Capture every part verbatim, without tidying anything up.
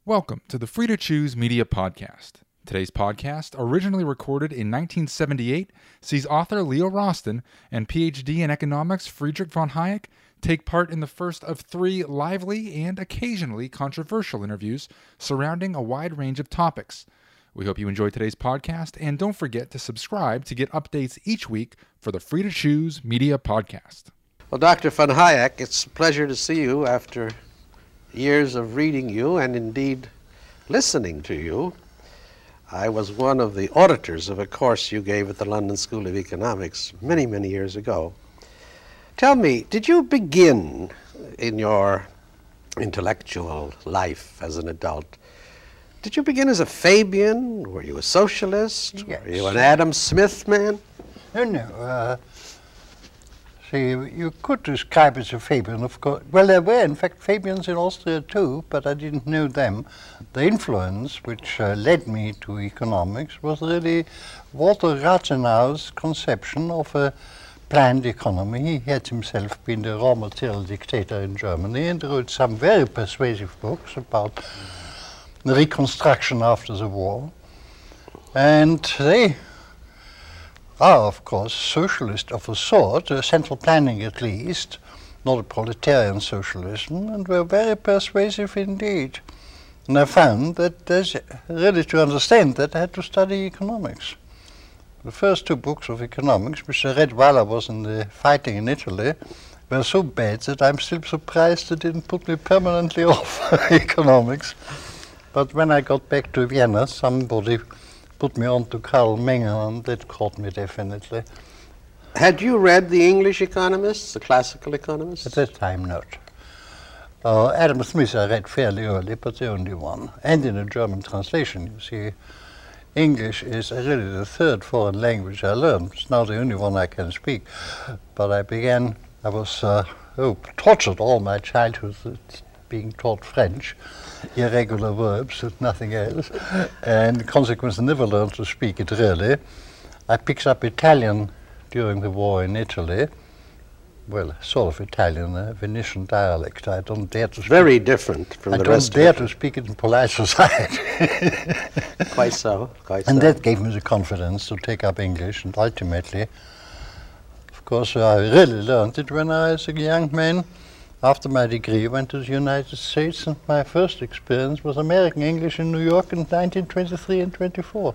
Welcome to the Free to Choose Media Podcast. Today's podcast, originally recorded in nineteen seventy-eight, sees author Leo Rosten and P H D in economics Friedrich von Hayek take part in the first of three lively and occasionally controversial interviews surrounding a wide range of topics. We hope you enjoy today's podcast, and don't forget to subscribe to get updates each week for the Free to Choose Media Podcast. Well, Doctor von Hayek, it's a pleasure to see you after years of reading you and indeed listening to you. I was one of the auditors of a course you gave at the London School of Economics many, many years ago. Tell me, did you begin in your intellectual life as an adult, did you begin as a Fabian? Were you a socialist? Yes. Were you an Adam Smith man? No, no. Uh, see, you could describe it as a Fabian, of course. Well, there were, in fact, Fabians in Austria too, but I didn't know them. The influence which uh, led me to economics was really Walter Rathenau's conception of a planned economy. He had himself been the raw material dictator in Germany and wrote some very persuasive books about the reconstruction after the war. And they are, of course, socialist of a sort, uh, central planning at least, not a proletarian socialism, and were very persuasive indeed. And I found that there's really to understand that I had to study economics. The first two books of economics, which I read while I was in the fighting in Italy, were so bad that I'm still surprised they didn't put me permanently off economics. But when I got back to Vienna, somebody put me on to Karl Menger, and that caught me definitely. Had you read the English economists, the classical economists? At that time, not. Uh, Adam Smith I read fairly early, but the only one. And in a German translation, you see. English is really the third foreign language I learned. It's now the only one I can speak. But I began, I was uh, oh, tortured all my childhood with being taught French, irregular verbs and nothing else, and consequently never learned to speak it really. I picked up Italian during the war in Italy. Well, sort of Italian, a Venetian dialect. I don't dare to speak. Very different from I the don't rest dare of to speak it in polite society. Quite so, quite And so. that gave me the confidence to take up English, and ultimately, of course, I really learned it when I, as a young man, after my degree, went to the United States, and my first experience was American English in New York in nineteen twenty-three and twenty-four.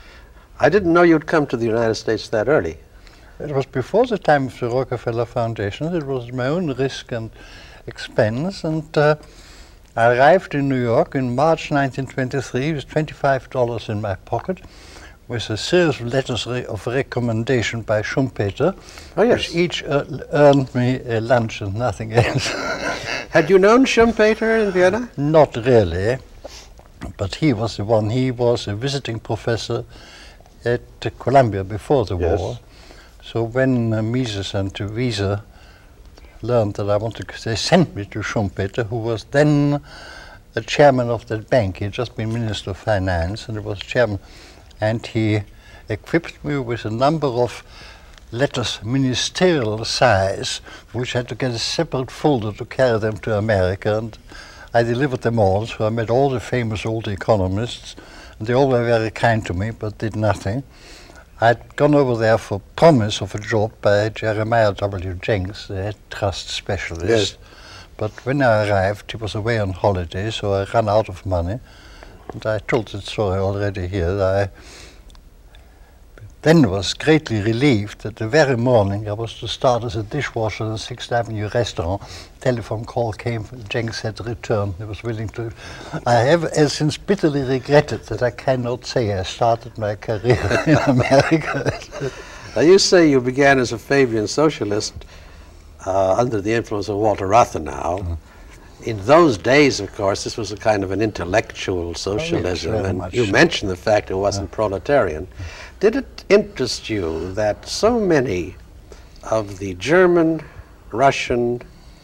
I didn't know you'd come to the United States that early. It was before the time of the Rockefeller Foundation. It was my own risk and expense, and uh, I arrived in New York in March nineteen twenty-three with twenty-five dollars in my pocket, with a series of letters re of recommendation by Schumpeter, Oh, yes. which each uh, earned me a lunch and nothing else. Had you known Schumpeter in Vienna? Not really, but he was the one. He was a visiting professor at uh, Columbia before the Yes. war. So when uh, Mises and Wiese learned that I wanted to, they sent me to Schumpeter, who was then a chairman of that bank. He had just been Minister of Finance, and he was chairman. And he equipped me with a number of letters, ministerial size, which had to get a separate folder to carry them to America. And I delivered them all, so I met all the famous old economists, and they all were very kind to me, but did nothing. I'd gone over there for promise of a job by Jeremiah W. Jenks, the head trust specialist. Yes. But when I arrived, he was away on holiday, so I ran out of money. And I told that story already here. I then was greatly relieved that the very morning I was to start as a dishwasher in Sixth Avenue restaurant. Telephone call came, Jenks had returned. He was willing to. I have uh, since bitterly regretted that I cannot say I started my career in America. Now, you say you began as a Fabian socialist uh, under the influence of Walter Rathenau. Mm. In those days, of course, this was a kind of an intellectual socialism, very and much you so. mentioned the fact it wasn't Yeah. proletarian. Did it interest you that so many of the German, Russian,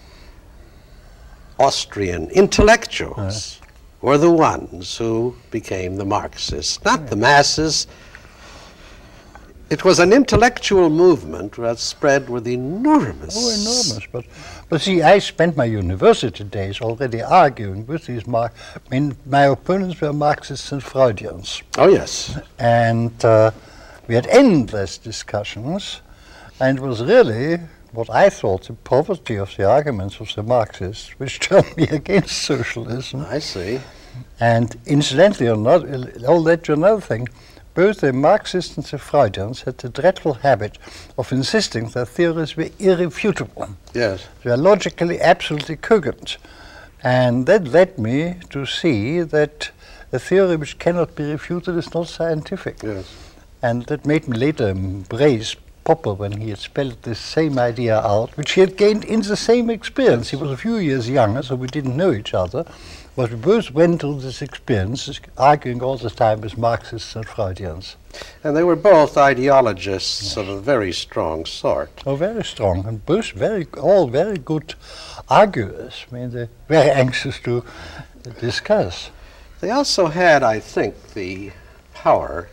Austrian intellectuals Yeah. were the ones who became the Marxists, not the masses? It was an intellectual movement that spread with enormous... Oh, enormous. But, but see, I spent my university days already arguing with these... Mar I mean, my opponents were Marxists and Freudians. Oh, yes. And uh, we had endless discussions, and it was really what I thought the poverty of the arguments of the Marxists which turned me against socialism. I see. And incidentally, or not, I'll let you another thing. Both the Marxists and the Freudians had the dreadful habit of insisting that theories were irrefutable. Yes. They were logically absolutely cogent. And that led me to see that a theory which cannot be refuted is not scientific. Yes. And that made me later embrace Popper when he had spelled this same idea out, which he had gained in the same experience. He was a few years younger, so we didn't know each other. But we both went through this experience, arguing all the time with Marxists and Freudians. And they were both ideologists yes. of a very strong sort. Oh, very strong, and both very, all very good arguers. I mean, they're very anxious to discuss. They also had, I think, the power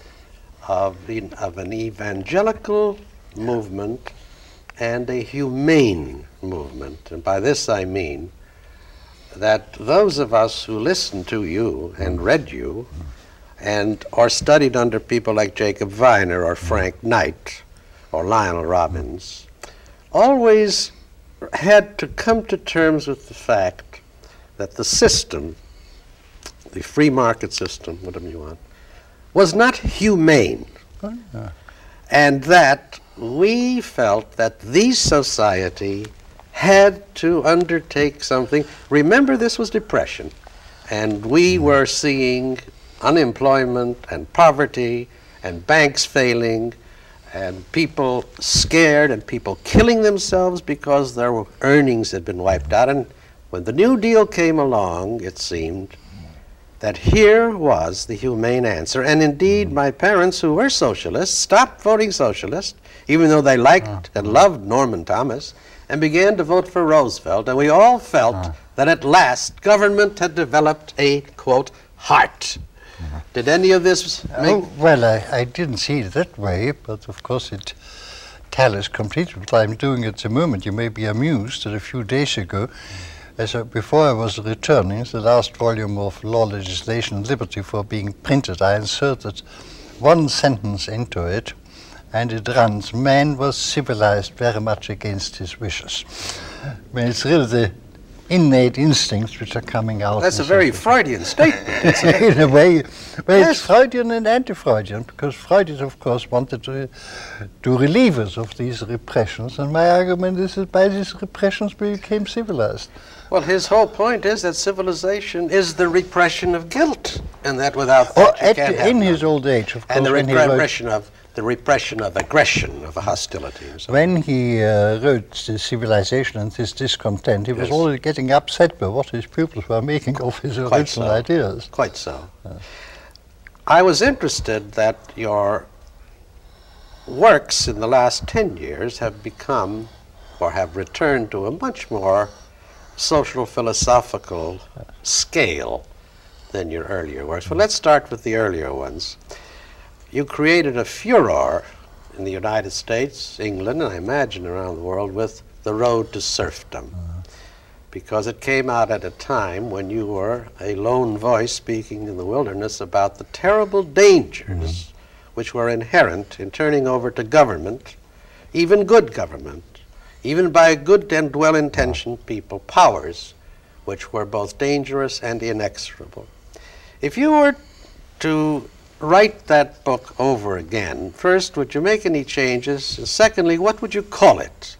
of, the, of an evangelical movement and a humane movement. And by this I mean that those of us who listened to you and read you and or studied under people like Jacob Viner or Frank Knight or Lionel Robbins always had to come to terms with the fact that the system, the free market system, whatever you want, was not humane. Oh, yeah. And that we felt that the society had to undertake something. Remember, this was depression, and we mm. were seeing unemployment and poverty and banks failing and people scared and people killing themselves because their earnings had been wiped out. And when the New Deal came along, it seemed that here was the humane answer. And indeed, mm. my parents, who were socialists, stopped voting socialist, even though they liked uh, and loved Norman Thomas, and began to vote for Roosevelt. And we all felt uh. that at last government had developed a, quote, heart. Uh. Did any of this make... Oh, well, I, I didn't see it that way, but of course it tallies completely with what I'm doing at the moment. You may be amused that a few days ago, as a, before I was returning the last volume of Law, Legislation and Liberty for being printed, I inserted one sentence into it, and it runs, man was civilized very much against his wishes. I mean, it's really the innate instincts which are coming out. That's a very Freudian statement. In a way, well, yes. It's Freudian and anti-Freudian, because Freud, of course, wanted to, to relieve us of these repressions, and my argument is that by these repressions we became civilized. Well, his whole point is that civilization is the repression of guilt, and that without that oh, you at can't the, have in none. his old age, of course, and the when repression he wrote, of the repression of aggression, of hostility. And so when he uh, wrote the Civilization and his discontent, he yes. was already getting upset by what his pupils were making of his Quite original so. ideas. Quite so. Uh. I was interested that your works in the last ten years have become, or have returned to a much more social philosophical scale than your earlier works. Well, let's start with the earlier ones. You created a furor in the United States, England, and I imagine around the world with The Road to Serfdom, uh-huh. because it came out at a time when you were a lone voice speaking in the wilderness about the terrible dangers mm-hmm. which were inherent in turning over to government, even good government, even by good and well-intentioned people, powers which were both dangerous and inexorable. If you were to write that book over again, first, would you make any changes? And secondly, what would you call it?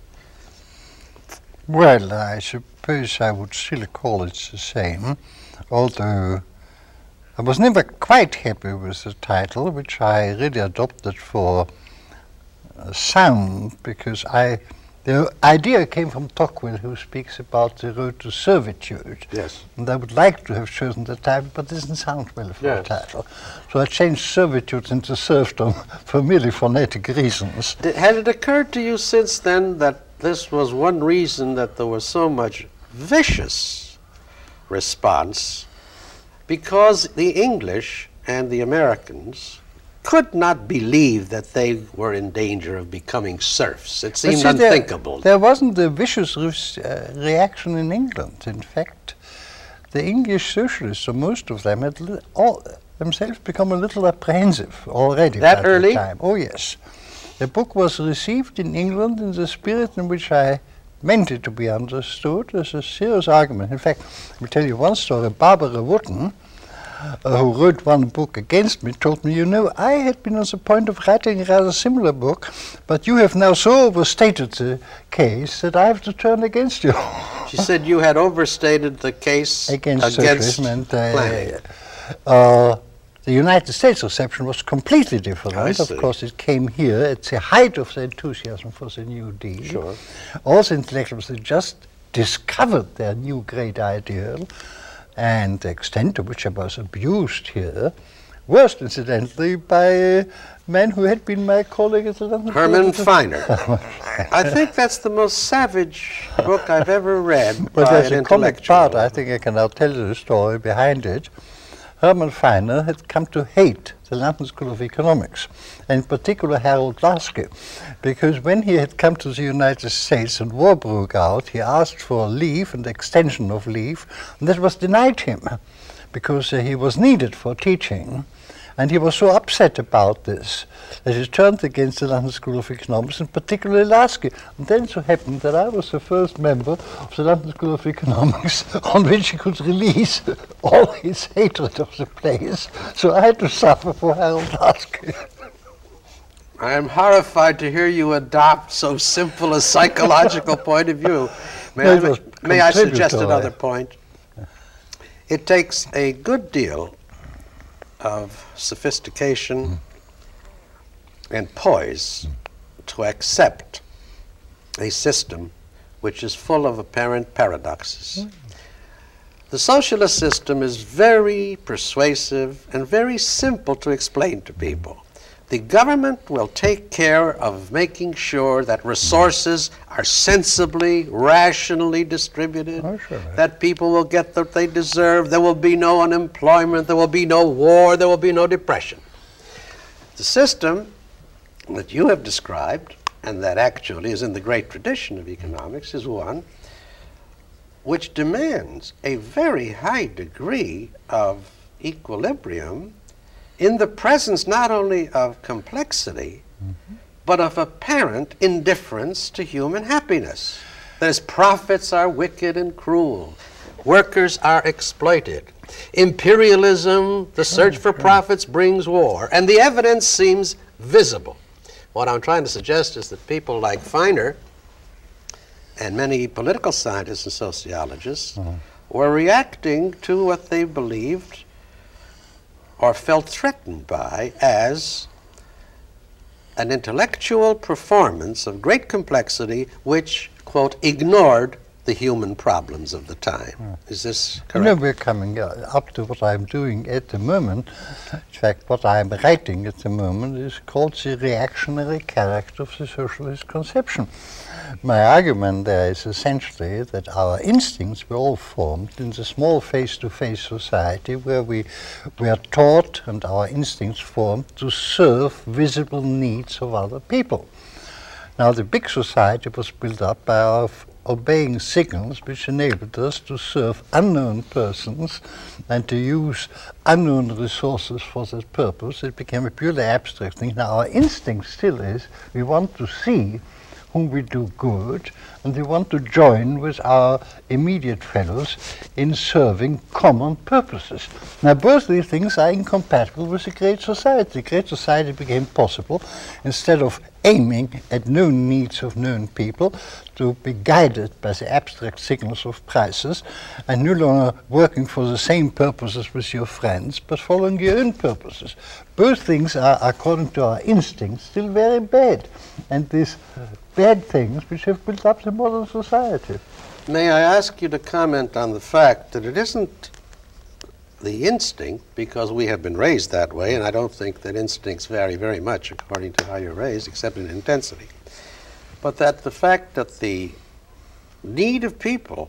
Well, I suppose I would still call it the same, although I was never quite happy with the title, which I really adopted for uh, sound, because I the idea came from Tocqueville, who speaks about the road to servitude. Yes. And I would like to have chosen the title, but it doesn't sound well for yes. a title. So I changed servitude into serfdom for merely phonetic reasons. Did, had it occurred to you since then that this was one reason that there was so much vicious response? Because the English and the Americans could not believe that they were in danger of becoming serfs. It But seemed see, unthinkable. There, there wasn't a vicious re- uh, reaction in England. In fact, the English socialists, or most of them, had li- all themselves become a little apprehensive already. That by early? The time. Oh yes. The book was received in England in the spirit in which I meant it to be understood as a serious argument. In fact, let me tell you one story. Barbara Wootton, uh, who wrote one book against me, told me, you know, I had been on the point of writing a rather similar book, but you have now so overstated the case that I have to turn against you. She said you had overstated the case against, against socialism, and planning. uh, uh, the United States reception was completely different. I Of see. course, it came here at the height of the enthusiasm for the New Deal. Sure. All the intellectuals had just discovered their new great ideal, and the extent to which I was abused here, worst incidentally by uh, men who had been my colleague at the London Herman School of- Feiner. I think that's the most savage book I've ever read But by as an a comic intellectual. part, I think I can now tell you the story behind it. Herman Feiner had come to hate the London School of Economics, and in particular Harold Laski, because when he had come to the United States and war broke out, he asked for leave and extension of leave, and that was denied him, because uh, he was needed for teaching. And he was so upset about this that he turned against the London School of Economics, and particularly Lasky. And then so happened that I was the first member of the London School of Economics on which he could release all his hatred of the place. So I had to suffer for Harold Lasky. I am horrified to hear you adopt so simple a psychological point of view. May, No, it I, was may I suggest contributory. another point? It takes a good deal of sophistication and poise to accept a system which is full of apparent paradoxes. The socialist system is very persuasive and very simple to explain to people. The government will take care of making sure that resources are sensibly, rationally distributed, Oh, sure. that people will get what they deserve, there will be no unemployment, there will be no war, there will be no depression. The system that you have described, and that actually is in the great tradition of economics, is one which demands a very high degree of equilibrium in the presence not only of complexity, mm-hmm. but of apparent indifference to human happiness. That is, profits are wicked and cruel. Workers are exploited. Imperialism, the search for profits, brings war. And the evidence seems visible. What I'm trying to suggest is that people like Feiner and many political scientists and sociologists mm-hmm. were reacting to what they believed or felt threatened by as an intellectual performance of great complexity which, quote, ignored the human problems of the time. Mm. Is this correct? You know, we're coming uh, up to what I'm doing at the moment. In fact, what I'm writing at the moment is called the reactionary character of the socialist conception. My argument there is essentially that our instincts were all formed in the small face-to-face society where we were taught and our instincts formed to serve visible needs of other people. Now, the big society was built up by our f- obeying signals which enabled us to serve unknown persons and to use unknown resources for that purpose. It became a purely abstract thing. Now, our instinct still is we want to see whom we do good, and we want to join with our immediate fellows in serving common purposes. Now, both these things are incompatible with a great society. A great society became possible instead of aiming at known needs of known people to be guided by the abstract signals of prices and no longer working for the same purposes with your friends, but following your own purposes. Both things are, according to our instincts, still very bad. And these bad things which have built up the modern society. May I ask you to comment on the fact that it isn't the instinct, because we have been raised that way, and I don't think that instincts vary very much according to how you're raised, except in intensity, but that the fact that the need of people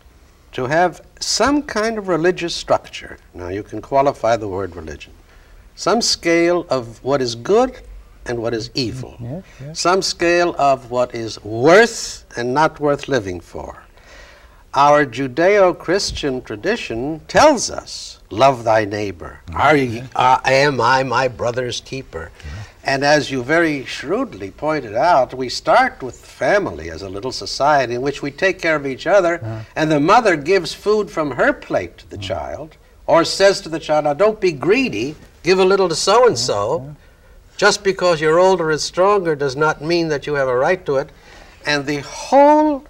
to have some kind of religious structure, now you can qualify the word religion, some scale of what is good and what is evil, Yes, yes. some scale of what is worth and not worth living for. Our Judeo-Christian tradition tells us, love thy neighbor. Are you, uh, am I my brother's keeper? And as you very shrewdly pointed out, we start with family as a little society in which we take care of each other, and the mother gives food from her plate to the child, or says to the child, now don't be greedy, give a little to so-and-so. Just because you're older and stronger does not mean that you have a right to it. And the whole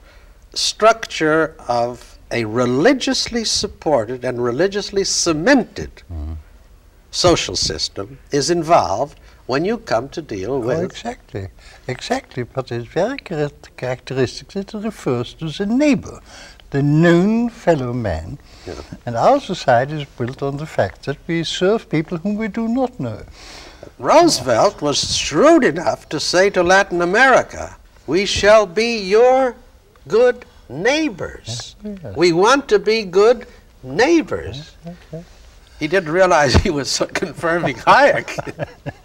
structure of a religiously supported and religiously cemented Mm-hmm. social system is involved when you come to deal Oh, with exactly, exactly. But it's very char- characteristic that it refers to the neighbor, the known fellow man. Yeah. And our society is built on the fact that we serve people whom we do not know. Roosevelt was shrewd enough to say to Latin America, we shall be your good neighbors. Yes. We want to be good neighbors. Okay. He didn't realize he was confirming Hayek.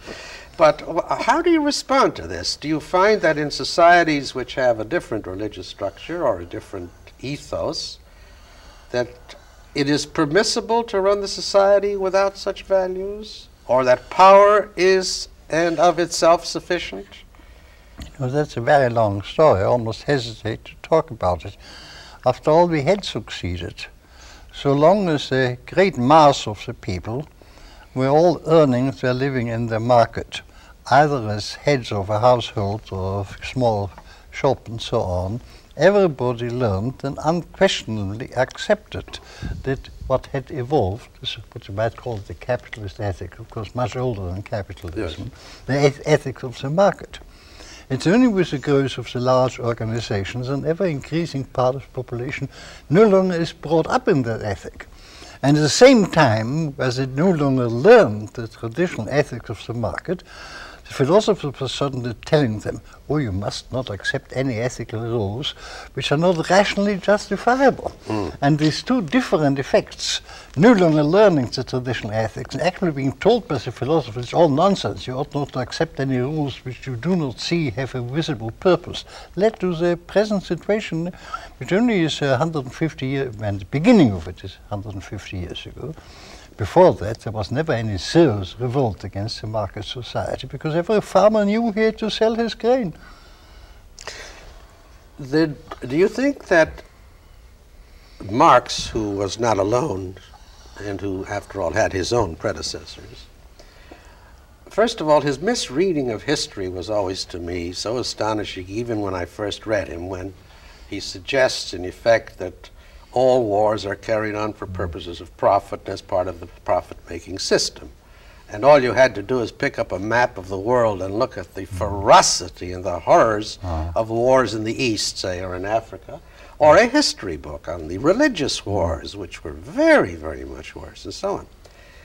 But wh- how do you respond to this? Do you find that in societies which have a different religious structure or a different ethos, that it is permissible to run the society without such values? Or that power is and of itself sufficient? Well, that's a very long story. I almost hesitate to talk about it. After all, we had succeeded. So long as the great mass of the people were all earning their living in the market, either as heads of a household or of a small shop and so on, everybody learned and unquestionably accepted that what had evolved, is what you might call the capitalist ethic, of course much older than capitalism, the eth- ethics of the market. It's only with the growth of the large organizations an ever-increasing part of the population no longer is brought up in that ethic. And at the same time, as it no longer learned the traditional ethics of the market, the philosophers were suddenly telling them, oh, you must not accept any ethical rules which are not rationally justifiable. Mm. And these two different effects, no longer learning the traditional ethics and actually being told by the philosophers, it's all nonsense, you ought not to accept any rules which you do not see have a visible purpose, led to the present situation, which only is uh, one hundred fifty years, and the beginning of it is one hundred fifty years ago. Before that, there was never any serious revolt against the market society because every farmer knew he had to sell his grain. The, do you think that Marx, who was not alone and who, after all, had his own predecessors, first of all, his misreading of history was always to me so astonishing, even when I first read him, when he suggests, in effect, that all wars are carried on for purposes of profit as part of the profit-making system. And all you had to do is pick up a map of the world and look at the ferocity and the horrors Ah. of wars in the East, say, or in Africa, or a history book on the religious wars, which were very, very much worse, and so on.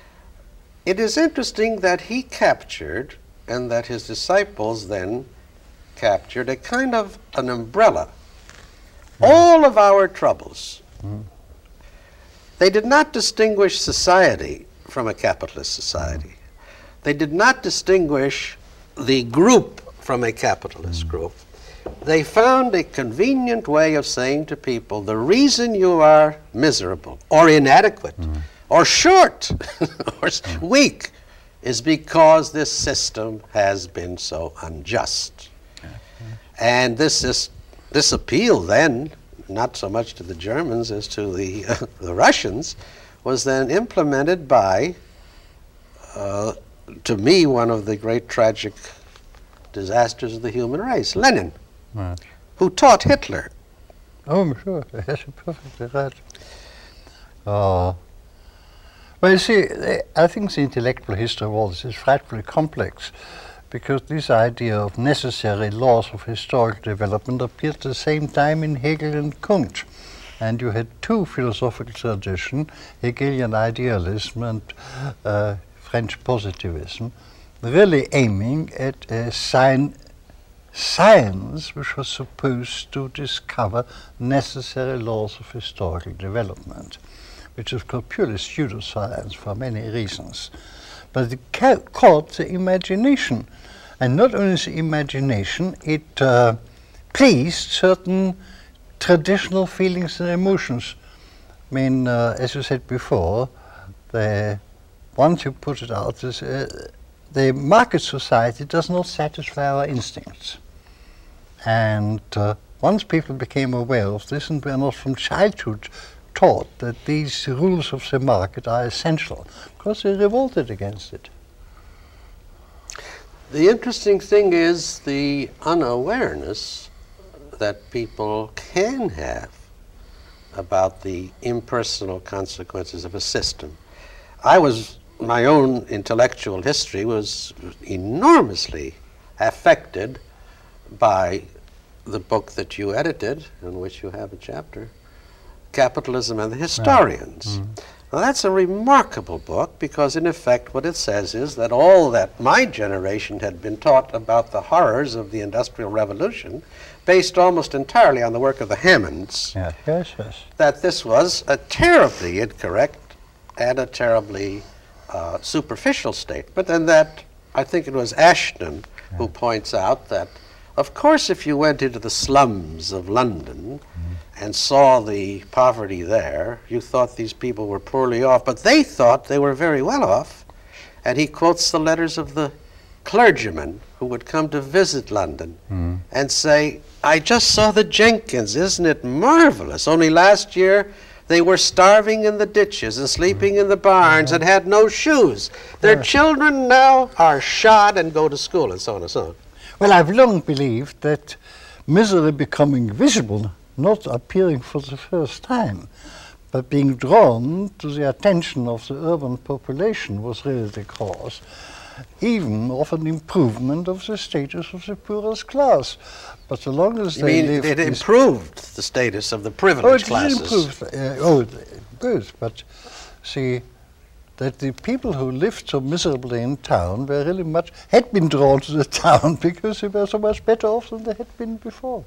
It is interesting that he captured, and that his disciples then captured, a kind of an umbrella. All of our troubles, they did not distinguish society from a capitalist society. They did not distinguish the group from a capitalist group. They found a convenient way of saying to people, the reason you are miserable or inadequate or short or s- weak is because this system has been so unjust. And this is this appeal then, not so much to the Germans as to the, uh, the Russians, was then implemented by, uh, to me, one of the great tragic disasters of the human race, Lenin, Right. who taught Hitler. Oh, I'm sure. Yes, you're perfectly right. Uh, well, you see, eh, I think the intellectual history of all this is frightfully complex because this idea of necessary laws of historical development appeared at the same time in Hegel and Kant. And you had two philosophical traditions, Hegelian idealism and uh, French positivism, really aiming at a sign science which was supposed to discover necessary laws of historical development, which is called purely pseudoscience for many reasons. but it ca- caught the imagination. And not only the imagination, it uh, pleased certain traditional feelings and emotions. I mean, uh, as you said before, the, once you put it out, this, uh, the market society does not satisfy our instincts. And uh, once people became aware of this and were not from childhood taught that these rules of the market are essential, because they revolted against it. The interesting thing is the unawareness that people can have about the impersonal consequences of a system. I was, my own intellectual history was enormously affected by the book that you edited, in which you have a chapter, Capitalism and the Historians. Right. Mm. Now that's a remarkable book because in effect what it says is that all that my generation had been taught about the horrors of the Industrial Revolution, based almost entirely on the work of the Hammonds, yeah. yes, yes. that this was a terribly incorrect and a terribly uh, superficial statement, and that I think it was Ashton yeah. who points out that of course if you went into the slums of London mm. and saw the poverty there, you thought these people were poorly off, but they thought they were very well off. And he quotes the letters of the clergymen who would come to visit London mm. and say, I just saw the Jenkins, isn't it marvelous? Only last year they were starving in the ditches and sleeping mm. in the barns mm. and had no shoes. Their yeah. children now are shod and go to school, and so on and so on. Well, I've long believed that misery becoming visible, not appearing for the first time, but being drawn to the attention of the urban population was really the cause, even of an improvement of the status of the poorest class. But so long as you they mean lived it improved the status of the privileged oh, it classes? Improved, uh, oh, good, but see, that the people who lived so miserably in town were really much, had been drawn to the town because they were so much better off than they had been before.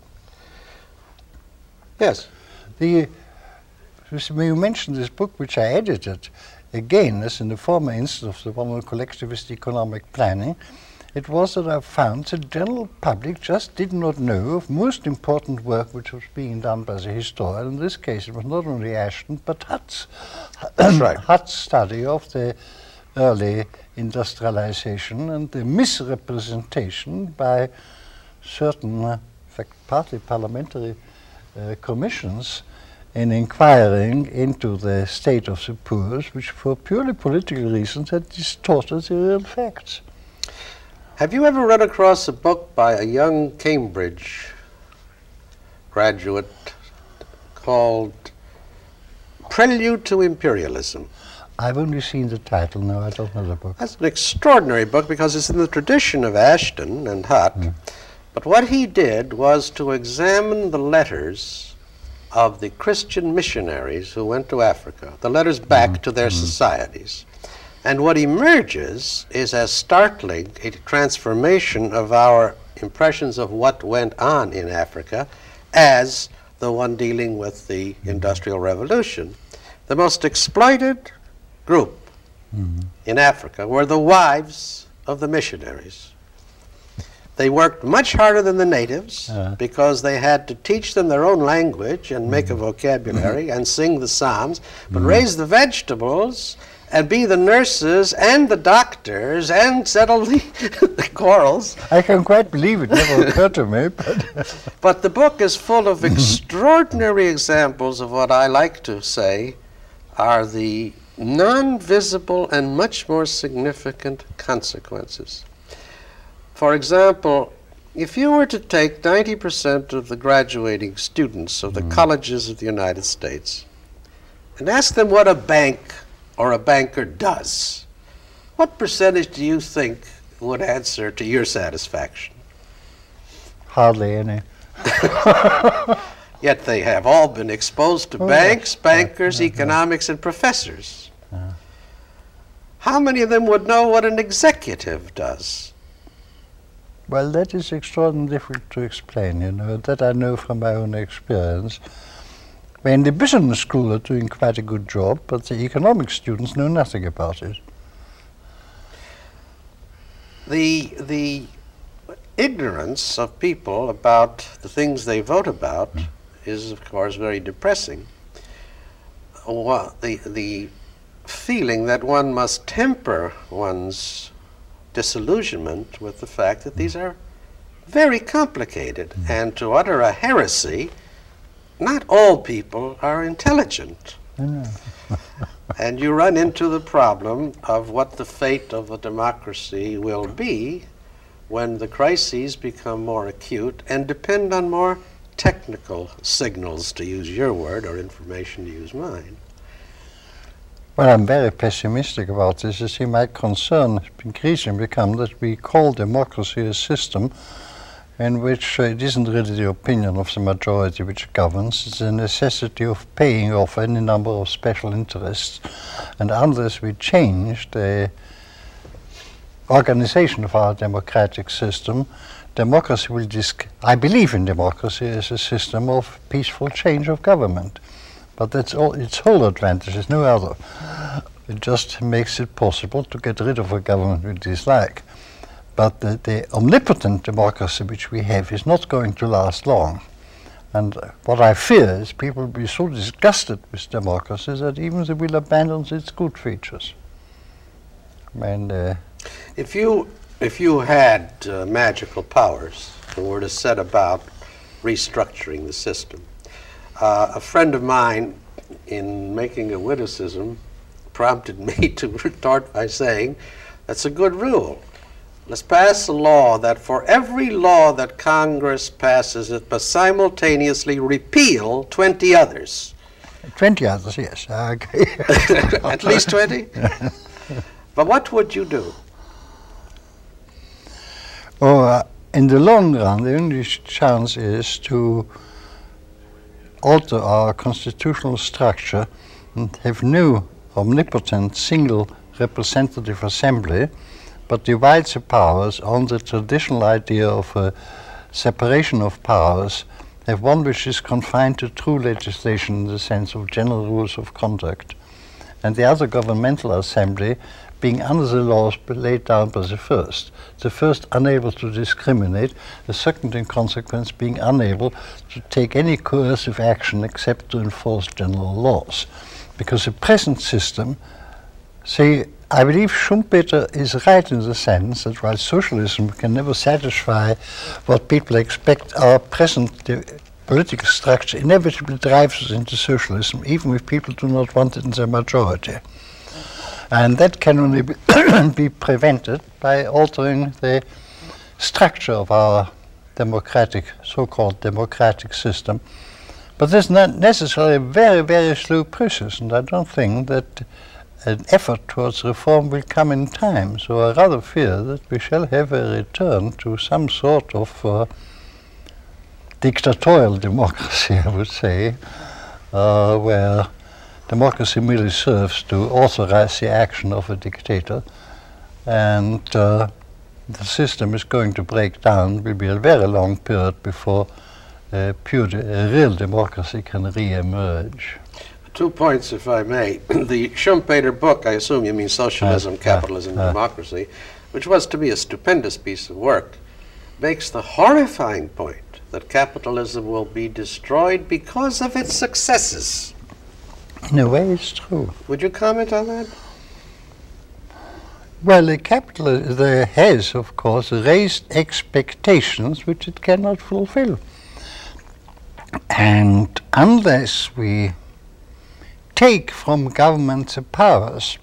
Yes. The, you mentioned this book which I edited, again, as in the former instance of the one on collectivist economic planning, it was that I found the general public just did not know of most important work which was being done by the historian. In this case, it was not only Ashton, but Hutt's. That's right. Hutt's study of the early industrialization and the misrepresentation by certain, uh, in fact, partly parliamentary uh, commissions in inquiring into the state of the poor, which for purely political reasons had distorted the real facts. Have you ever run across a book by a young Cambridge graduate called Prelude to Imperialism? I've only seen the title, no, I don't know the book. That's an extraordinary book because it's in the tradition of Ashton and Hutt. Mm. But what he did was to examine the letters of the Christian missionaries who went to Africa, the letters back mm. to their mm. societies. And what emerges is as startling a transformation of our impressions of what went on in Africa as the one dealing with the Industrial Revolution. The most exploited group mm-hmm. in Africa were the wives of the missionaries. They worked much harder than the natives uh. because they had to teach them their own language and make mm-hmm. a vocabulary mm-hmm. and sing the psalms, but mm-hmm. raise the vegetables and be the nurses and the doctors and settle the, the quarrels. I can quite believe it, never occurred to me. But, but the book is full of extraordinary examples of what I like to say are the non-visible and much more significant consequences. For example, if you were to take ninety percent of the graduating students of the mm. colleges of the United States and ask them what a bank or a banker does, what percentage do you think would answer to your satisfaction? Hardly any. Yet they have all been exposed to oh, banks, yes. bankers, uh, uh, economics, and professors. Uh. How many of them would know what an executive does? Well, that is extraordinarily difficult to explain, you know, that I know from my own experience. When the business school are doing quite a good job, but the economic students know nothing about it. The, the ignorance of people about the things they vote about is, of course, very depressing. Well, the, the feeling that one must temper one's disillusionment with the fact that these are very complicated, and to utter a heresy, not all people are intelligent. And you run into the problem of what the fate of a democracy will be when the crises become more acute and depend on more technical signals, to use your word, or information, to use mine. Well, I'm very pessimistic about this. You see, my concern has increasingly become that we call democracy a system in which uh, it isn't really the opinion of the majority which governs, it's the necessity of paying off any number of special interests. And unless we change the organization of our democratic system, democracy will disc I believe in democracy as a system of peaceful change of government. But that's all, its whole advantage, there's no other. It just makes it possible to get rid of a government we dislike. But the, the omnipotent democracy which we have is not going to last long. And uh, what I fear is people will be so disgusted with democracy that even they will abandon its good features. And, uh, if you if you had uh, magical powers and were to set about restructuring the system, uh, a friend of mine, in making a witticism, prompted me to retort by saying, "That's a good rule. Let's pass a law that for every law that Congress passes, it must simultaneously repeal twenty others." twenty others, yes. Okay. At least twenty? But what would you do? Oh, uh, in the long run, the only chance is to alter our constitutional structure and have no omnipotent single representative assembly, but divides the powers on the traditional idea of a separation of powers, have one which is confined to true legislation in the sense of general rules of conduct, and the other governmental assembly being under the laws laid down by the first. The first unable to discriminate, the second in consequence being unable to take any coercive action except to enforce general laws. Because the present system, say, I believe Schumpeter is right in the sense that while socialism can never satisfy what people expect, our present political structure inevitably drives us into socialism, even if people do not want it in the majority. And that can only be, be prevented by altering the structure of our democratic, so-called democratic system. But this is not necessarily a very, very slow process, and I don't think that an effort towards reform will come in time. So I rather fear that we shall have a return to some sort of uh, dictatorial democracy, I would say, uh, where democracy merely serves to authorize the action of a dictator, and uh, the system is going to break down. It will be a very long period before uh, pure de a real democracy can re-emerge. Two points, if I may. The Schumpeter book, I assume you mean Socialism, uh, Capitalism, uh, Democracy, which was to be a stupendous piece of work, makes the horrifying point that capitalism will be destroyed because of its successes. In a way, it's true. Would you comment on that? Well, the capital there has, of course, raised expectations which it cannot fulfill. And unless we take from government the powers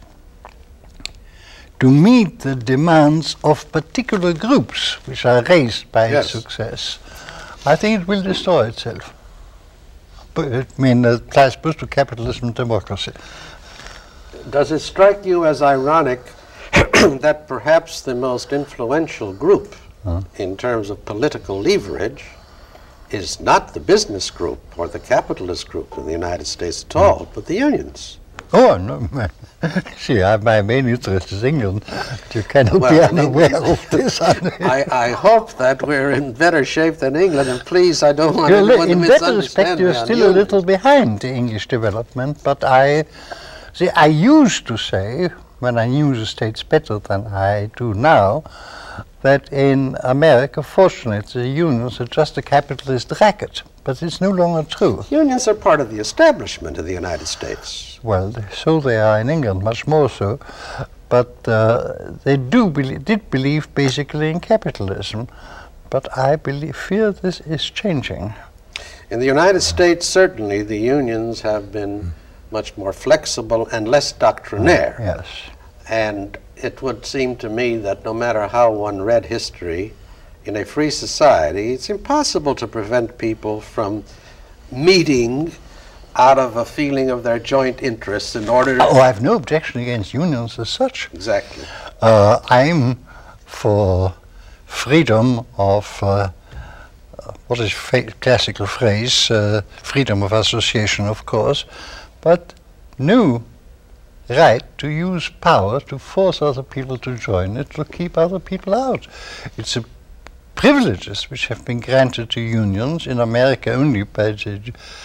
to meet the demands of particular groups which are raised by Yes. its success, I think it will destroy itself. But I mean, it applies both to capitalism and democracy. Does it strike you as ironic that perhaps the most influential group Huh? in terms of political leverage is not the business group or the capitalist group in the United States at all, but the unions? Oh, no, man. See, I, my main interest is England. You cannot Well, be I mean, unaware of this. I, I hope that we're in better shape than England, and please, I don't want You're anyone to in that misunderstand respect, me you're on still a unions. little behind the English development, but I, see, I used to say, when I knew the states better than I do now, that in America, fortunately, the unions are just a capitalist racket. But it's no longer true. Unions are part of the establishment of the United States. Well, so they are in England, much more so. But uh, they do be did believe basically in capitalism. But I believe, fear this is changing. In the United States, certainly, the unions have been much more flexible and less doctrinaire. Uh, yes. And it would seem to me that no matter how one read history, in a free society, it's impossible to prevent people from meeting out of a feeling of their joint interests in order to... Oh, I have no objection against unions as such. Exactly. Uh, I'm for freedom of, uh, what is a classical phrase, uh, freedom of association, of course, but no right to use power to force other people to join it, to keep other people out. It's a privileges which have been granted to unions, in America only by the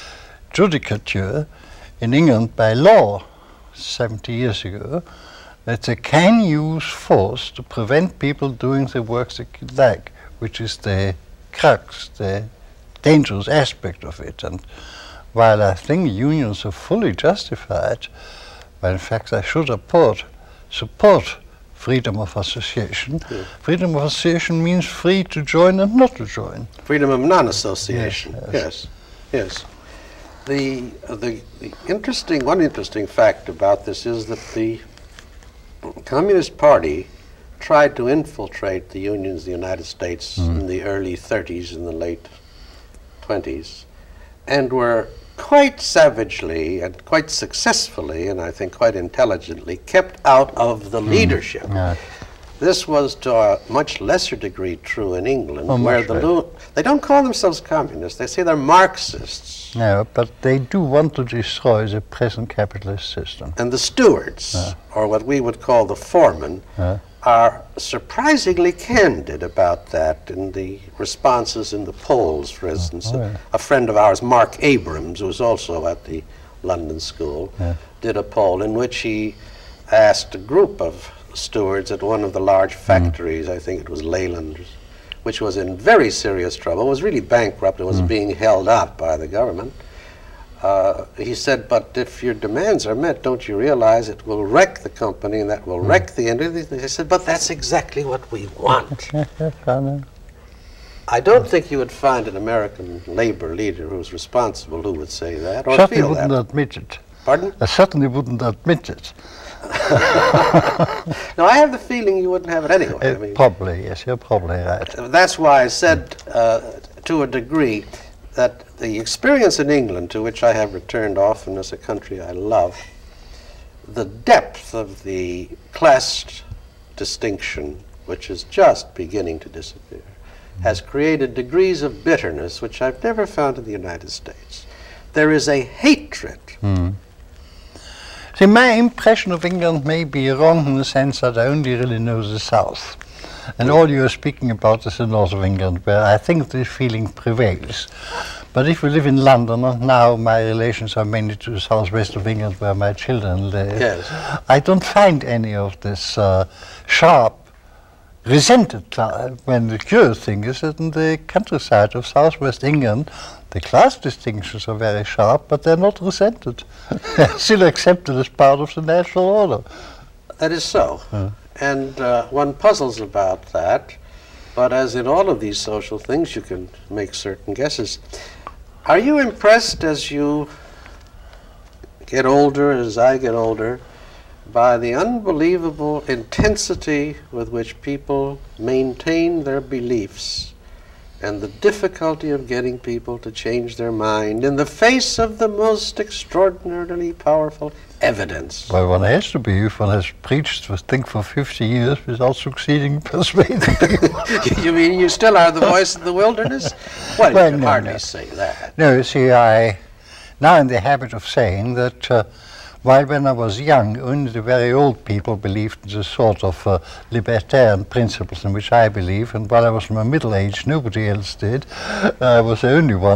judicature, in England by law seventy years ago, that they can use force to prevent people doing the work they like, which is the crux, the dangerous aspect of it. And while I think unions are fully justified, well, in fact I should support, support freedom of association. Yeah. Freedom of association means free to join and not to join. Freedom of non-association. Yes, yes, yes. The, uh, the the interesting one interesting fact about this is that the Communist Party tried to infiltrate the unions of the United States mm. in the early thirties and the late twenties, and were quite savagely and quite successfully, and I think quite intelligently, kept out of the mm. leadership. Yeah. This was to a much lesser degree true in England, oh, where the lo they don't call themselves communists, they say they're Marxists. No, but they do want to destroy the present capitalist system. And the stewards, yeah. or what we would call the foremen, yeah. are surprisingly candid about that in the responses in the polls, for instance. Oh, yeah. a, a friend of ours, Mark Abrams, who was also at the London School, yeah. did a poll in which he asked a group of stewards at one of the large factories, mm. I think it was Leyland's, which was in very serious trouble, was really bankrupt and was mm. being held up by the government. Uh, he said, but if your demands are met, don't you realize it will wreck the company and that will mm. wreck the industry? He said, but that's exactly what we want. I don't think you would find an American labor leader who's responsible who would say that or certainly feel wouldn't that. admit it. Pardon? I certainly wouldn't admit it. No, I have the feeling you wouldn't have it anyway. Uh, I mean, probably, yes, you're probably right. That's why I said, uh, to a degree, that the experience in England, to which I have returned often as a country I love, the depth of the class distinction, which is just beginning to disappear, mm. has created degrees of bitterness which I've never found in the United States. There is a hatred. Mm. See, my impression of England may be wrong in the sense that I only really know the South. And all you're speaking about is the north of England, where I think this feeling prevails. But if we live in London, and now my relations are mainly to the southwest of England, where my children live, yes. I don't find any of this uh, sharp, resented, when the curious thing is that in the countryside of southwest England, the class distinctions are very sharp, but they're not resented. They're still accepted as part of the national order. That is so. Uh. And uh, one puzzles about that, but as in all of these social things, you can make certain guesses. Are you impressed as you get older, as I get older, by the unbelievable intensity with which people maintain their beliefs and the difficulty of getting people to change their mind in the face of the most extraordinarily powerful evidence? Well, one has to be if one has preached, I think, for fifty years without succeeding in persuading people. You mean you still are the voice of the wilderness? Well, well you can no, hardly no. say that. No, you see, I now in the habit of saying that uh, while when I was young, only the very old people believed in the sort of uh, libertarian principles in which I believe, and while I was in my middle age, nobody else did. I was the only one.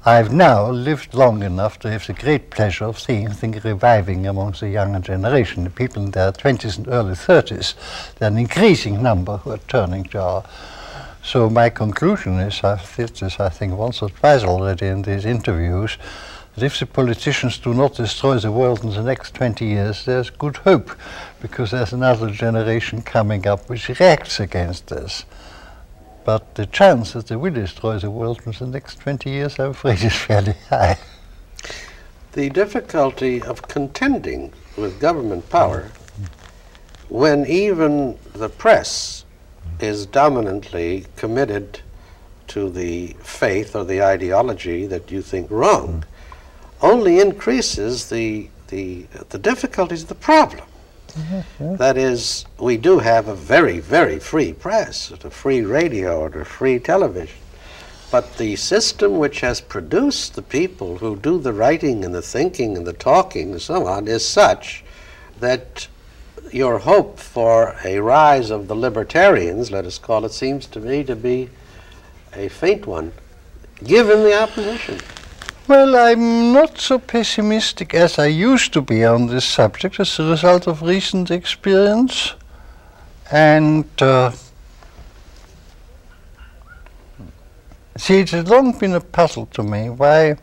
I've now lived long enough to have the great pleasure of seeing things reviving amongst the younger generation. The people in their twenties and early thirties, there are an increasing number who are turning to our. So my conclusion is, I've said this I think once or twice already in these interviews, that if the politicians do not destroy the world in the next twenty years, there's good hope, because there's another generation coming up which reacts against this. But the chance that they will destroy the world in the next twenty years, I'm afraid, is fairly high. The difficulty of contending with government power when even the press is dominantly committed to the faith or the ideology that you think wrong only increases the, the, the difficulties of the problem. Yes, yes. That is, we do have a very, very free press, a free radio, and a free television. But the system which has produced the people who do the writing and the thinking and the talking and so on is such that your hope for a rise of the libertarians, let us call it, seems to me to be a faint one, given the opposition. Well, I'm not so pessimistic as I used to be on this subject as a result of recent experience. And uh, see, it has long been a puzzle to me why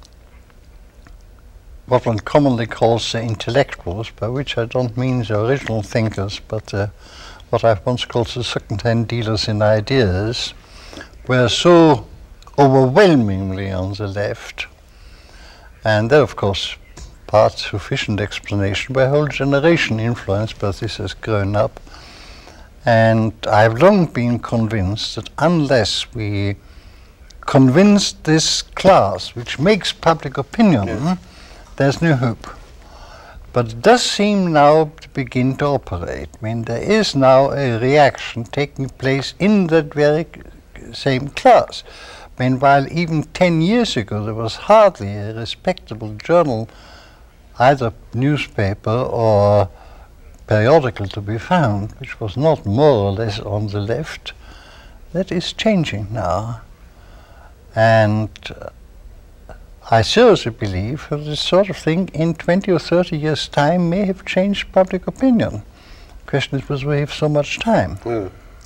what one commonly calls the intellectuals, by which I don't mean the original thinkers, but uh, what I've once called the second-hand dealers in ideas, were so overwhelmingly on the left. And there, of course, part sufficient explanation by a whole generation influenced by this has grown up. And I've long been convinced that unless we convince this class, which makes public opinion, yeah. there's no hope. But it does seem now to begin to operate. I mean, there is now a reaction taking place in that very same class. Meanwhile, even ten years ago, there was hardly a respectable journal, either newspaper or periodical, to be found, which was not more or less on the left. That is changing now. And uh, I seriously believe that this sort of thing in twenty or thirty years' time may have changed public opinion. The question is whether we have so much time. Mm.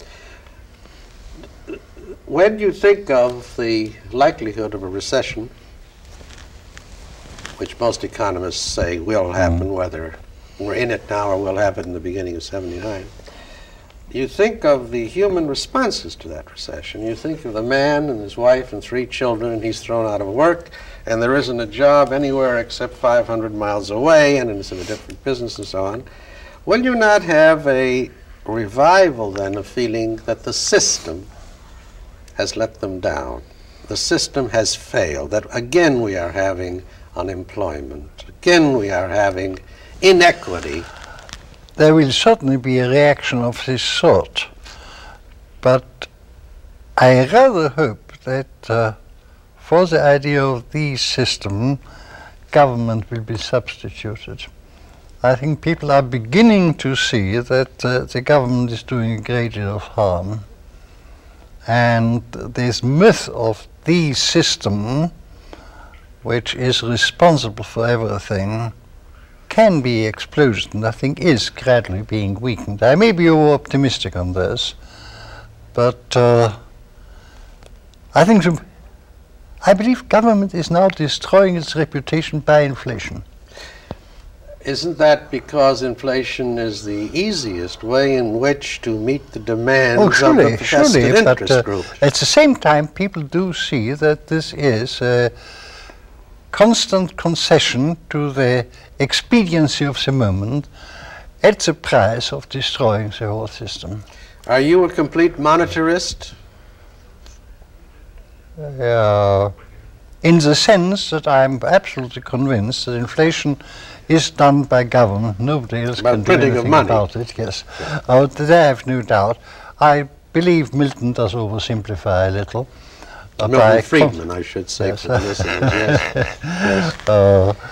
When you think of the likelihood of a recession, which most economists say will happen, mm. whether we're in it now or will happen in the beginning of seventy-nine, you think of the human responses to that recession. You think of the man and his wife and three children, and he's thrown out of work, and there isn't a job anywhere except five hundred miles away, and it's in a different business and so on. Will you not have a revival then of feeling that the system has let them down? The system has failed, that again we are having unemployment, again we are having inequity. There will certainly be a reaction of this sort, but I rather hope that uh, for the idea of the system, government will be substituted. I think people are beginning to see that uh, the government is doing a great deal of harm. And this myth of the system, which is responsible for everything, can be exploded, and I think is gradually being weakened. I may be over-optimistic on this, but uh, I think the, I believe government is now destroying its reputation by inflation. Isn't that because inflation is the easiest way in which to meet the demands oh, surely, of the vested surely, interest but, uh, group? At the same time, people do see that this is a constant concession to the expediency of the moment at the price of destroying the whole system. Are you a complete monetarist? Uh, in the sense that I'm absolutely convinced that inflation is done by government. Nobody else by can do printing anything of money. about it, yes. Yeah. Oh, there I have no doubt. I believe Milton does oversimplify a little. Milton I Friedman, I should say, yes. For the listeners, yes. yes. Uh,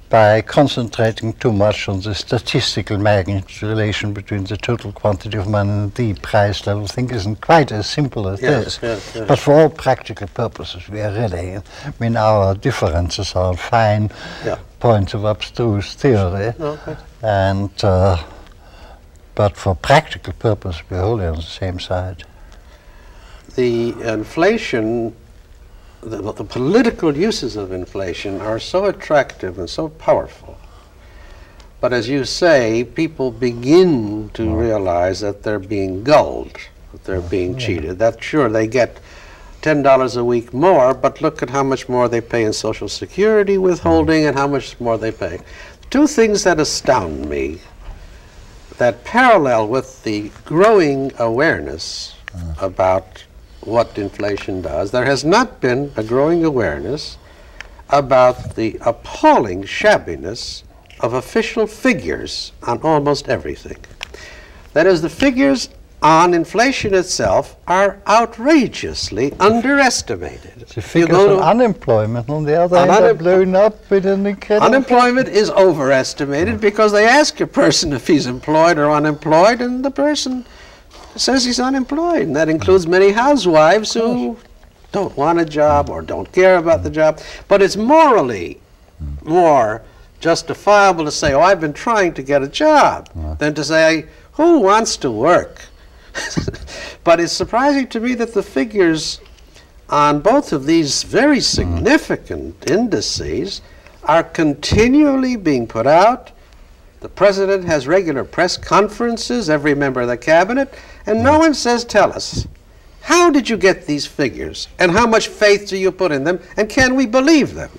by concentrating too much on the statistical magnitude relation between the total quantity of money and the price level. I think isn't quite as simple as Yes, this. yes, yes. But for all practical purposes, we are really, I mean, our differences are fine Yeah. points of abstruse theory. Okay. And, uh, but for practical purpose, we're wholly on the same side. The inflation, the, the political uses of inflation are so attractive and so powerful. But as you say, people begin to realize that they're being gulled, that they're being cheated. That sure, they get ten dollars a week more, but look at how much more they pay in Social Security withholding and how much more they pay. Two things that astound me that parallel with the growing awareness about what inflation does, there has not been a growing awareness about the appalling shabbiness of official figures on almost everything. That is, the figures on inflation itself are outrageously underestimated. The figures on unemployment, on the other On hand, are unem- blown up with an incredible... Unemployment is overestimated because they ask a person if he's employed or unemployed, and the person says he's unemployed. And that includes many housewives who don't want a job or don't care about the job. But it's morally more justifiable to say, oh, I've been trying to get a job, than to say, who wants to work? But it's surprising to me that the figures on both of these very significant indices are continually being put out. The president has regular press conferences, every member of the cabinet, and no one says, tell us, how did you get these figures? And how much faith do you put in them? And can we believe them?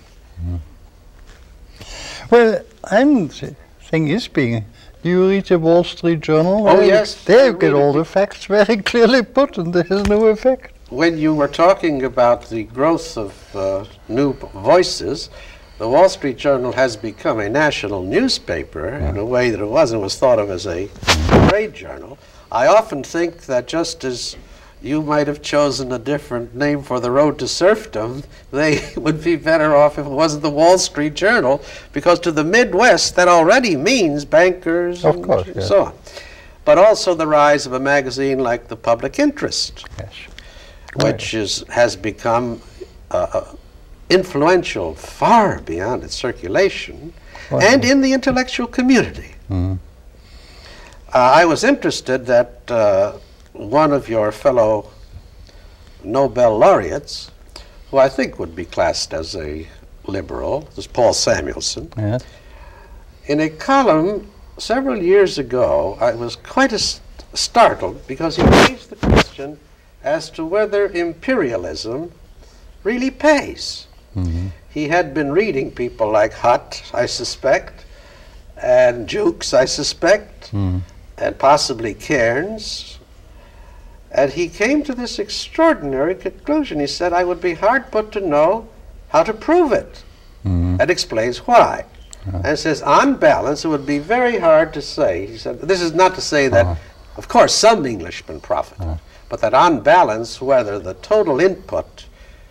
Well, I'm, the thing is being... Do you read the Wall Street Journal? Oh, There- yes. There I you get read all it. the facts very clearly put, and there is no effect. When you were talking about the growth of uh, new p- voices, the Wall Street Journal has become a national newspaper in a way that it wasn't was thought of as a trade journal. I often think that just as you might have chosen a different name for the road to serfdom, they would be better off if it wasn't the Wall Street Journal, because to the Midwest that already means bankers Of and course, yes. so on. But also the rise of a magazine like The Public Interest, Yes. which is, has become uh, uh, influential far beyond its circulation, Well, and in the intellectual community. Mm. Uh, I was interested that uh, one of your fellow Nobel laureates, who I think would be classed as a liberal, is Paul Samuelson, Yeah. in a column several years ago, I was quite as startled because he raised the question as to whether imperialism really pays. Mhm. He had been reading people like Hutt, I suspect, and Jukes, I suspect, Mm. and possibly Cairns, and he came to this extraordinary conclusion. He said, I would be hard put to know how to prove it, Mm. and explains why. And says, on balance, it would be very hard to say. He said, this is not to say that, Uh-huh. of course, some Englishmen profited, but that on balance, whether the total input,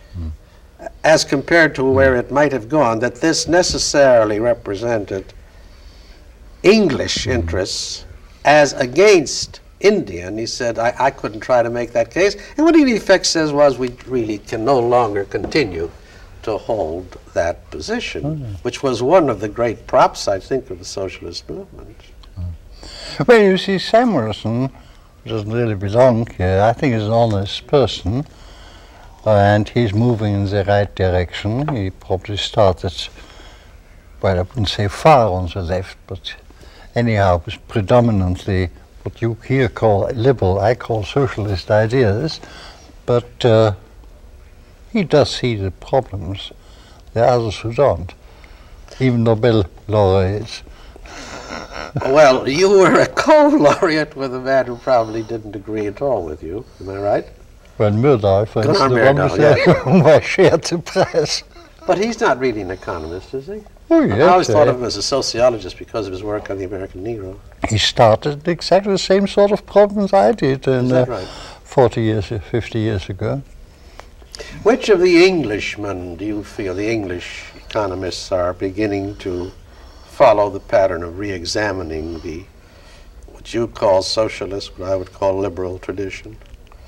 as compared to where it might have gone, that this necessarily represented English interests as against Indian. He said, I, I couldn't try to make that case. And what he in effect says was, we really can no longer continue to hold that position, which was one of the great props, I think, of the socialist movement. Well, you see, Samuelson doesn't really belong here. I think he's an honest person, and he's moving in the right direction. He probably started, well, I wouldn't say far on the left, but anyhow, was predominantly what you here call liberal, I call socialist ideas, but uh, he does see the problems. There are others who don't, even Nobel laureates. Well, you were a co-laureate with a man who probably didn't agree at all with you. Am I right? Well, Murdoch, for Gunnar instance, the one Myrdal, with yeah. whom I shared the prize. But he's not really an economist, is he? Oh, I yes. always thought uh, of him as a sociologist because of his work on the American Negro. He started exactly the same sort of problems I did in, Is that uh, right? forty years, uh, fifty years ago. Which of the Englishmen do you feel, the English economists, are beginning to follow the pattern of re-examining the, what you call socialist, what I would call liberal tradition?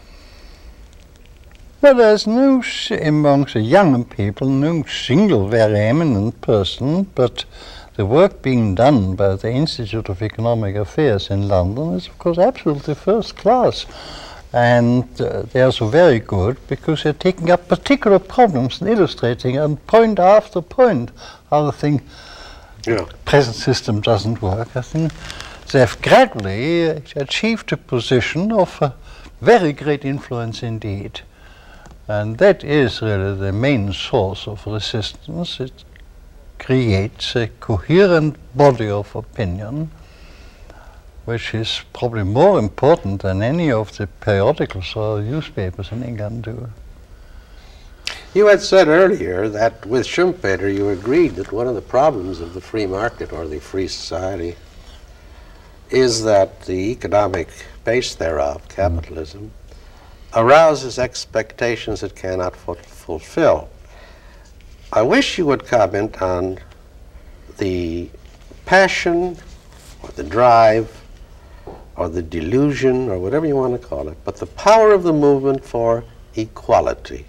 Well, there's no, s- amongst the young people, no single very eminent person, but the work being done by the Institute of Economic Affairs in London is, of course, absolutely first class. And uh, they are so very good because they're taking up particular problems and illustrating and point after point how the thing, Yeah. present system doesn't work. I think they have gradually uh, achieved a position of uh, very great influence indeed. And that is really the main source of resistance. It creates a coherent body of opinion, which is probably more important than any of the periodicals or newspapers in England do. You had said earlier that with Schumpeter you agreed that one of the problems of the free market or the free society is that the economic base thereof, capitalism, arouses expectations it cannot fu- fulfill. I wish you would comment on the passion or the drive or the delusion or whatever you want to call it, but the power of the movement for equality.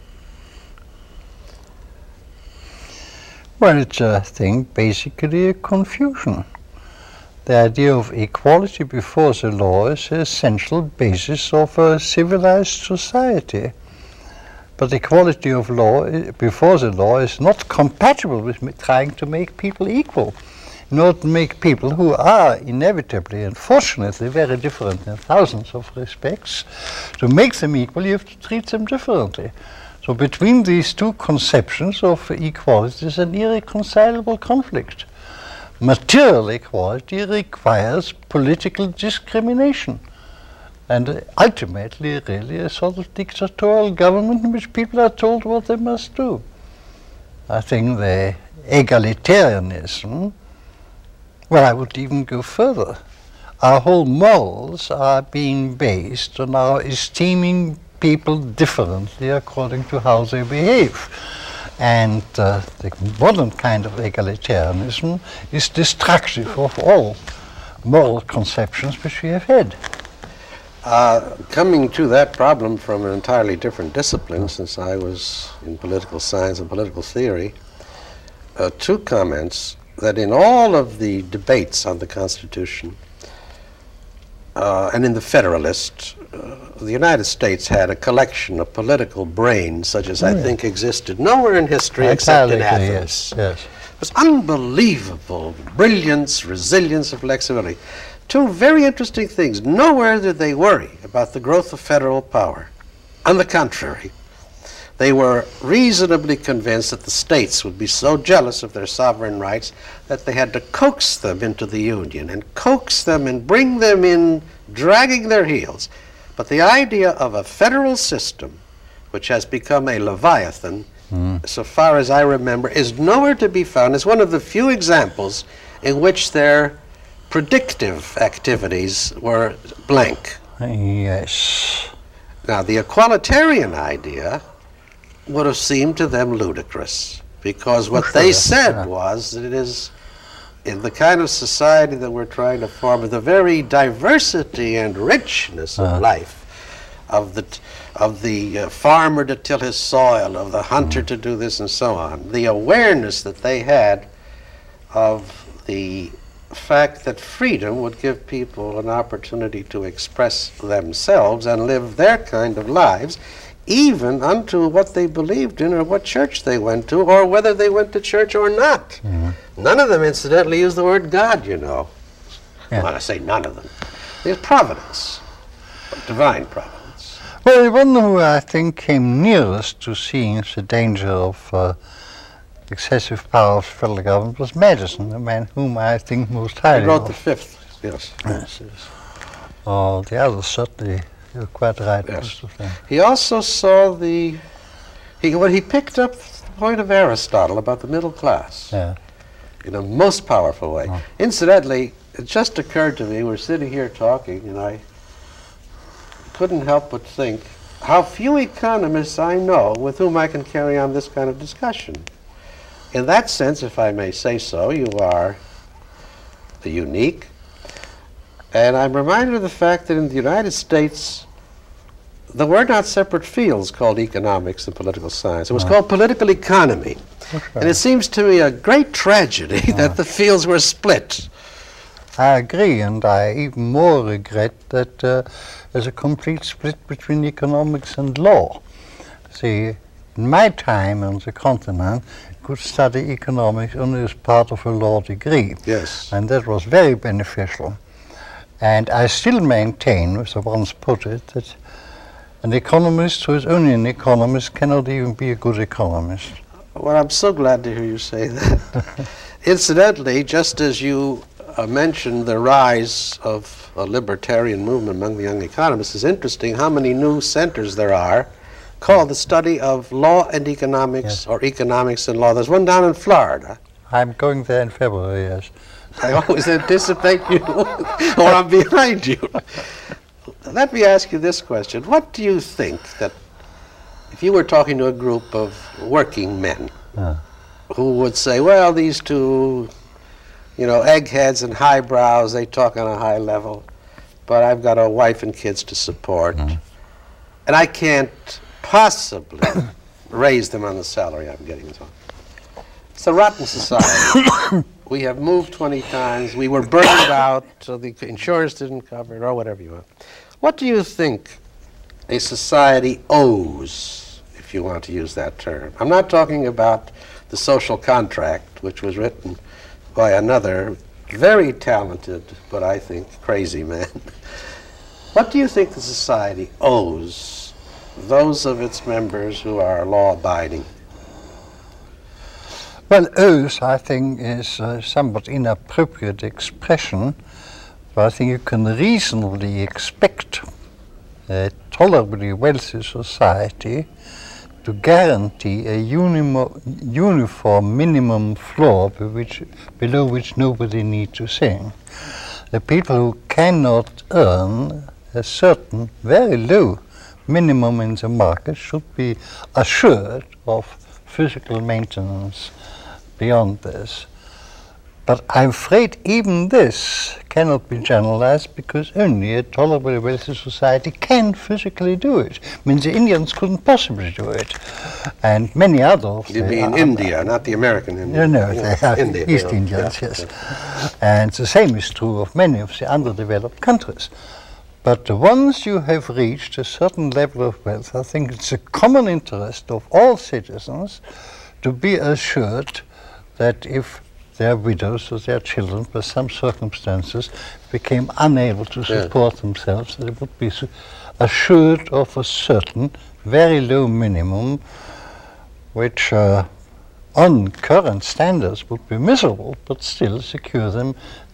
Well, it's, I think, basically a confusion. The idea of equality before the law is the essential basis of a civilized society. But equality of law i- before the law is not compatible with m- trying to make people equal. In order to make people who are inevitably and fortunately very different in thousands of respects, to make them equal, you have to treat them differently. So between these two conceptions of equality is an irreconcilable conflict. Material equality requires political discrimination, and uh, ultimately really a sort of dictatorial government in which people are told what they must do. I think the egalitarianism, well, I would even go further. Our whole morals are being based on our esteeming people differently according to how they behave. And uh, the modern kind of egalitarianism is destructive of all moral conceptions which we have had. Uh, coming to that problem from an entirely different discipline, since I was in political science and political theory, uh, two comments that in all of the debates on the Constitution uh, and in the Federalist, uh, the United States had a collection of political brains such as I yeah. think existed nowhere in history except in Entirely, Athens. yes, yes. It was unbelievable brilliance, resilience, and flexibility. Two very interesting things. Nowhere did they worry about the growth of federal power. On the contrary, they were reasonably convinced that the states would be so jealous of their sovereign rights that they had to coax them into the Union and coax them and bring them in, dragging their heels. But the idea of a federal system, which has become a leviathan, mm. so far as I remember, is nowhere to be found. It's one of the few examples in which their predictive activities were blank. Yes. Now, the equalitarian idea would have seemed to them ludicrous, because what Sure, they said yeah. was that it is in the kind of society that we're trying to form, the very diversity and richness of Uh. life, of the t- of the uh, farmer to till his soil, of the hunter to do this and so on, the awareness that they had of the fact that freedom would give people an opportunity to express themselves and live their kind of lives, even unto what they believed in or what church they went to or whether they went to church or not. Mhm. None of them, incidentally, use the word God, you know. Yeah. When I say none of them, there's providence, divine providence. Well, the one who I think came nearest to seeing the danger of uh, excessive power of the federal government was Madison, the man whom I think most He highly wrote of. the fifth, yes. Yes. Oh, the others certainly, you're quite right. Yes. most of them. He also saw the, he, well, he picked up the point of Aristotle about the middle class Yeah. in a most powerful way. Oh. Incidentally, it just occurred to me, we're sitting here talking, and I couldn't help but think how few economists I know with whom I can carry on this kind of discussion. In that sense, if I may say so, you are unique. And I'm reminded of the fact that in the United States, there were not separate fields called economics and political science. It was called political economy. And it seems to me a great tragedy that the fields were split. I agree, and I even more regret that uh, there's a complete split between economics and law. See, in my time on the continent, you could study economics only as part of a law degree. Yes. And that was very beneficial. And I still maintain, as I once put it, that an economist who is only an economist cannot even be a good economist. Well, I'm so glad to hear you say that. Incidentally, just as you uh, mentioned the rise of a libertarian movement among the young economists, it's interesting how many new centers there are called the study of law and economics, Yes. or economics and law. There's one down in Florida. I'm going there in February, yes. I always anticipate you, or I'm behind you. Let me ask you this question. What do you think that, if you were talking to a group of working men Uh. who would say, well, these two, you know, eggheads and highbrows, they talk on a high level, but I've got a wife and kids to support, and I can't possibly raise them on the salary I'm getting. So it's a rotten society. We have moved twenty times. We were burned out, so the insurance didn't cover it, or whatever you want. What do you think a society owes, if you want to use that term? I'm not talking about the social contract, which was written by another very talented, but I think crazy man. What do you think the society owes those of its members who are law-abiding? Well, owes, I think, is a somewhat inappropriate expression, but I think you can reasonably expect a tolerably wealthy society to guarantee a unimo- uniform minimum floor be which, below which nobody needs to sing. The people who cannot earn a certain very low minimum in the market should be assured of physical maintenance beyond this. But I'm afraid even this cannot be generalized, because only a tolerably wealthy society can physically do it. I mean, the Indians couldn't possibly do it, and many others. You mean India, not the American India. No, no, they are India, East yeah, Indians, yeah, yes. yeah. And the same is true of many of the underdeveloped countries. But once you have reached a certain level of wealth, I think it's a common interest of all citizens to be assured that if their widows or their children, by some circumstances, became unable to support yeah. themselves, they would be assured of a certain very low minimum, which uh, on current standards would be miserable, but still secure them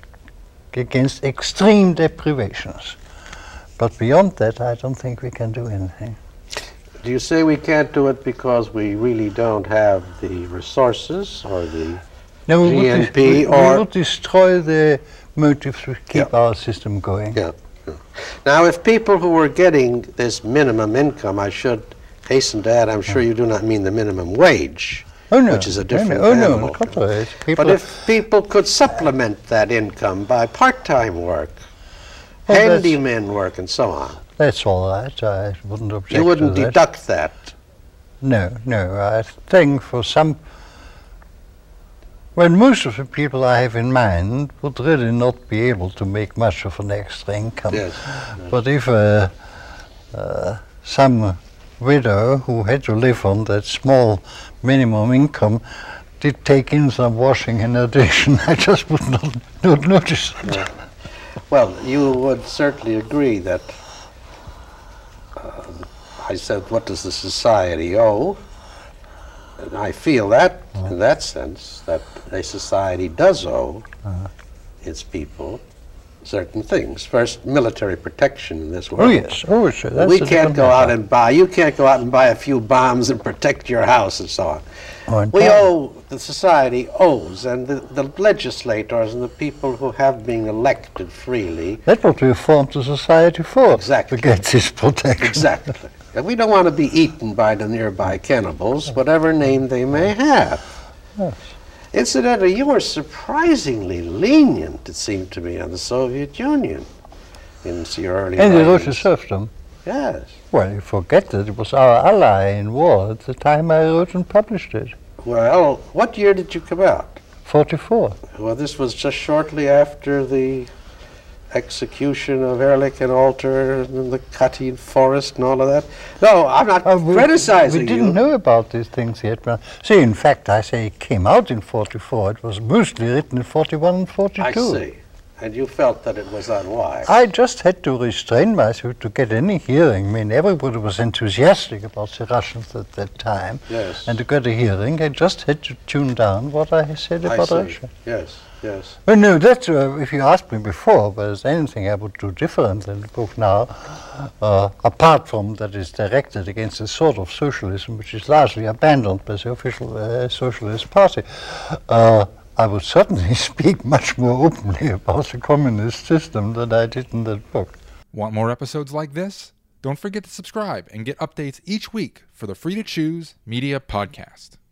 against extreme deprivations. But beyond that, I don't think we can do anything. Do you say we can't do it because we really don't have the resources or the no, we G N would P? we, or we would destroy the motives to keep yeah. our system going. Yeah. yeah. Now, if people who were getting this minimum income, I should hasten to add, I'm sure you do not mean the minimum wage, oh, no. which is a different oh, no. animal. Oh, no, contrary. But if people could supplement that income by part-time work, well, handyman work, and so on, that's all right. I wouldn't object you wouldn't to that. deduct that. No, no. I think for some, well, most of the people I have in mind would really not be able to make much of an extra income. Yes. yes. But if uh, uh, some widow who had to live on that small minimum income did take in some washing in addition, I just would not, not notice it. Yeah. Well, you would certainly agree that uh, I said, what does the society owe? And I feel that, uh-huh. in that sense, that a society does owe uh-huh. its people certain things. First, military protection in this world. Oh, yes. Oh, sure. That's we can't go out and buy, you can't go out and buy a few bombs and protect your house and so on. Oh, we time. owe, the society owes, and the, the legislators and the people who have been elected freely. That's what we formed the society for. Exactly. To get this protection. Exactly. And we don't want to be eaten by the nearby cannibals, whatever name they may have. Yes. Incidentally, you were surprisingly lenient, it seemed to me, on the Soviet Union in your early And the writings. Russian serfdom. Yes. Well, you forget that it was our ally in war at the time I wrote and published it. Well, what year did you come out? forty-four. Well, this was just shortly after the execution of Ehrlich and Alter and the cutting forest and all of that. No, I'm not Uh, we, criticizing we didn't you. know about these things yet. But see, in fact, I say it came out in forty-four. It was mostly written in forty-one and forty-two. I see. And you felt that it was unwise. I just had to restrain myself to get any hearing. I mean, everybody was enthusiastic about the Russians at that time. Yes. And to get a hearing, I just had to tune down what I said I about see. Russia. Yes, yes. Well, no, that's, uh, if you asked me before, was anything I would do different in the book now, uh, apart from that it's directed against a sort of socialism which is largely abandoned by the official uh, Socialist Party, uh, I would certainly speak much more openly about the communist system than I did in that book. Want more episodes like this? Don't forget to subscribe and get updates each week for the Free to Choose Media Podcast.